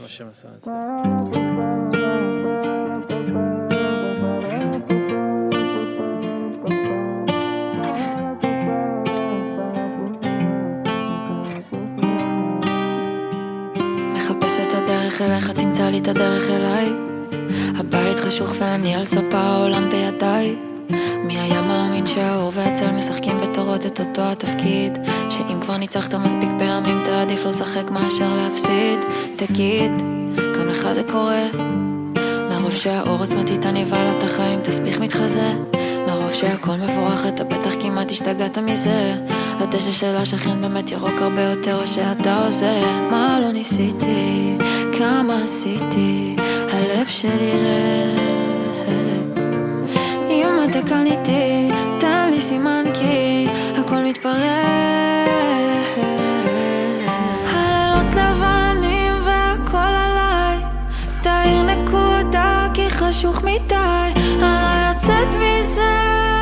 מה שהם עשו את זה. מחפש את הדרך אליך, תמצא לי את הדרך אליי. הבית חשוך ואני על ספה, העולם בידיי. מי היה מאמין שהאור והצל משחקים בתורות את אותו התפקיד, שאם כבר ניצחת מספיק פעמים תעדיף לא שחק מאשר להפסיד. תגיד, גם לך זה קורה? מרוב שהאור עצמתי תניבה לה את החיים תספיך מתחזה, מרוב שהכל מבורך אתה בטח כמעט השתגעת מזה. הדשא של השכן באמת ירוק הרבה יותר או שאתה עושה. מה לא ניסיתי, כמה עשיתי, הלב שלי ריק. אם אתה כאן איתי תן לי סימן כי הכל מתפרק. הלילות לבנים והכל עליי, תאיר נקודה כי חשוך מדי. אני לא יוצאת מזה,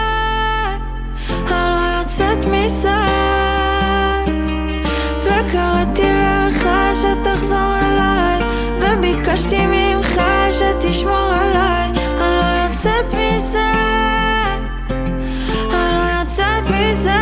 אני לא יוצאת מזה. וקראתי לך שתחזור אליי, וביקשתי ממך שתשמור עליי. אני לא יוצאת מזה, אני לא יוצאת מזה.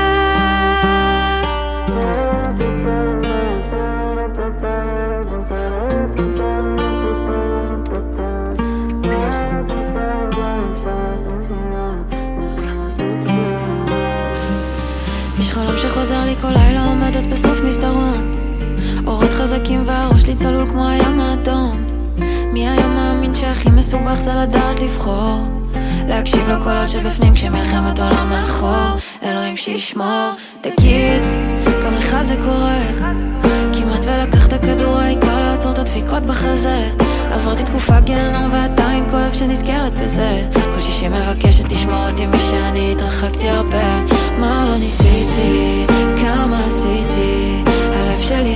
יש חלום שחוזר לי כל לילה, עומדת בסוף מסדרון, אורות חזקים והראש לי צלול כמו הים האדום. מי היה מאמין שהכי מסובך זה לדעת לבחור, להקשיב לקולות שבפנים כשמלחמת עולם מאחור. אלוהים שישמור. תגיד, גם לך זה קורה? כמעט ולקחת כדור, העיקר לעצור את הדפיקות בחזה. עברתי תקופה גיהנום ועדיין כואב שנזכרת בזה. כל שישי מבקשת תשמור אותי משאני התרחקתי הרבה. מה לא ניסיתי, כמה עשיתי, הלב שלי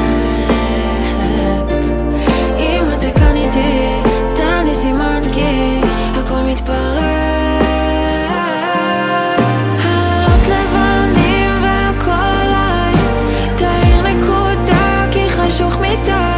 ריק. אם אתה כאן איתי תן לי סימן כי הכל מתפרק. הלילות לבנים והכל עליי, תאיר נקודה כי חשוך מדי.